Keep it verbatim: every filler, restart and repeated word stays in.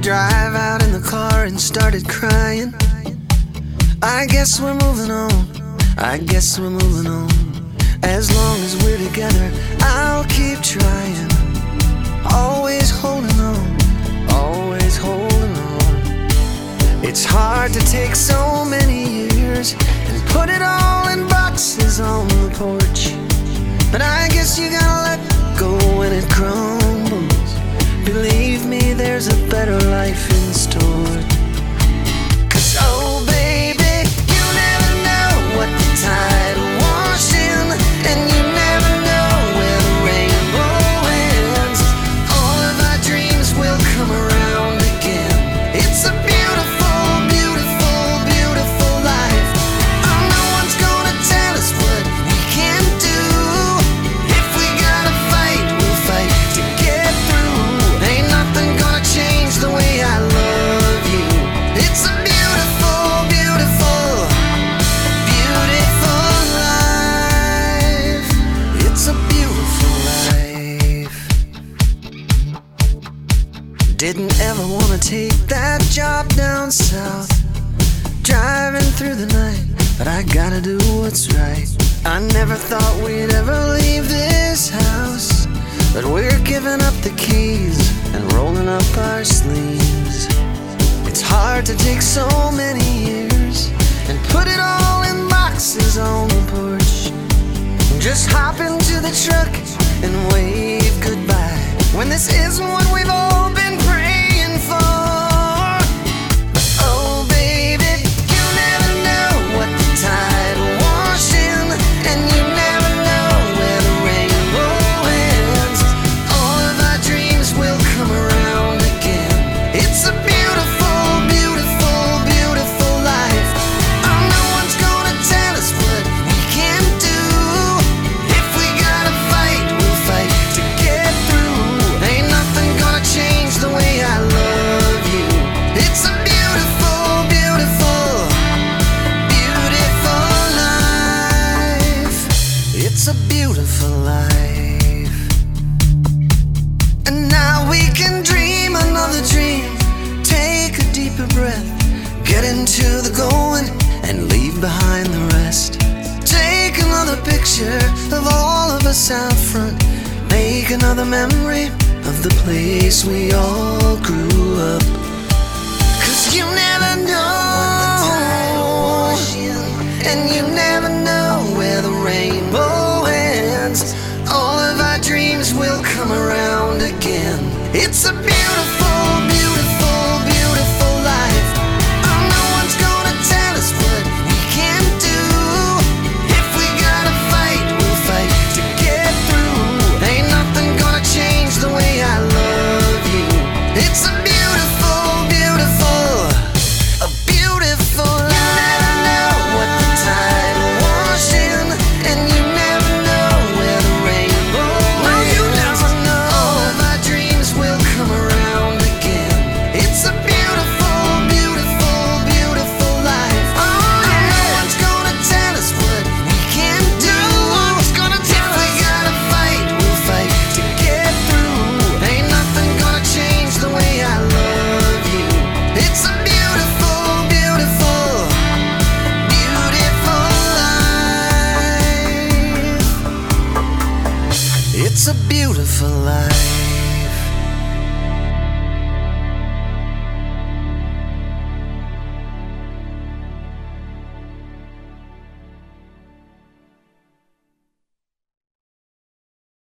drive out in the car and started crying. I guess we're moving on, I guess we're moving on. As long as we're together, I'll keep trying. Always holding on, always holding on. It's hard to take so many years and put it all in boxes on the porch. But I guess you gotta let go when it crumbles. Believe me, there's a better life in store. Cause oh baby, you never know what the tide will wash in, and you never know where the rainbow ends. All of our dreams will come around again. It's a beautiful, beautiful, beautiful life. Oh, no one's gonna tell us what we can do. If we gotta fight, we'll fight to get through. Ain't nothing gonna change the way I love you. It's a beautiful, beautiful, beautiful life. It's a beautiful life. Didn't ever wanna take that job down south, driving through the night, but I gotta do what's right. I never thought we'd ever leave this house, but we're giving up the keys and rolling up our sleeves. It's hard to take so many years and put it all in boxes on the porch. Just hop into the truck and wave goodbye when this isn't what we've all been praying for. Oh baby, you never know what the tide will wash in, and you never know where the rainbow ends. All of our dreams will come around again. It's a beautiful, beautiful, beautiful life. Oh, no one's gonna tell us what we can do. If we gotta fight, we'll fight to get through. Ain't nothing gonna change the way I love you. It's a beautiful, beautiful, beautiful life. It's a beautiful life. And now we can dream another dream. Take a deeper breath, get into the going, and leave behind the rest. Take another picture of all of us out front. Make another memory of the place we all grew up. Cause you never know when the tide will wash in, and you never know where the rainbow ends. All of our dreams will come around again. It's a beautiful, beautiful, beautiful life. Oh, no one's gonna tell us what we can do. If we gotta fight, we'll fight to get through. Ain't nothing gonna change the way I love you. It's a beautiful, beautiful, a beautiful life. You never know what the tide will wash in, and you never know where the rainbow ends. No, you never know. All of our dreams will come around again. It's a beautiful, beautiful, beautiful life. Oh, yeah. No one's gonna tell us what we can do. No one's gonna tell us. If we gotta fight, we'll fight to get through. Ain't nothing gonna change the way I love you. It's a beautiful, beautiful, beautiful life. It's a beautiful life.